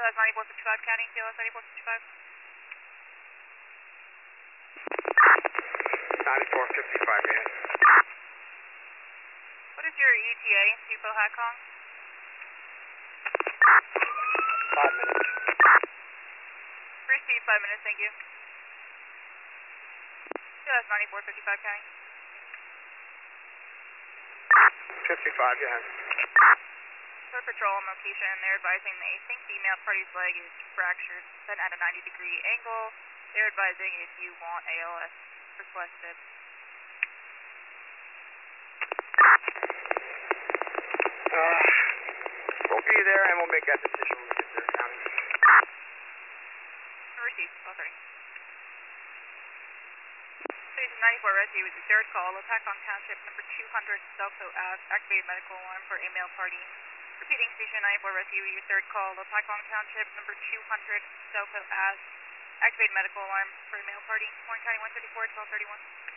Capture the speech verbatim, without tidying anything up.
S ninety-four fifty-five County, T L S ninety-four fifty-five. ninety-four fifty-five, yes. What is your E T A, Depot Hat Kong? Five minutes. Receive five minutes, thank you. T L S ninety-four fifty-five County. fifty-five, yes. For patrol on location, they're advising they think the male party's leg is fractured, bent at a ninety degree angle. They're advising if you want A L S requested. Uh, we'll be there and we'll make that decision when we get there, County. Receive, twelve thirty. Station ninety-four Rescue is the third call. Lopakong Township, number two hundred, Delco Ave. Activated medical alarm for a male party. Repeating, Station ninety-four Rescue, your third call. Lopakong Township, number two hundred, Delco Ave. Activated medical alarm for a male party. Warren County one thirty-four, twelve thirty-one.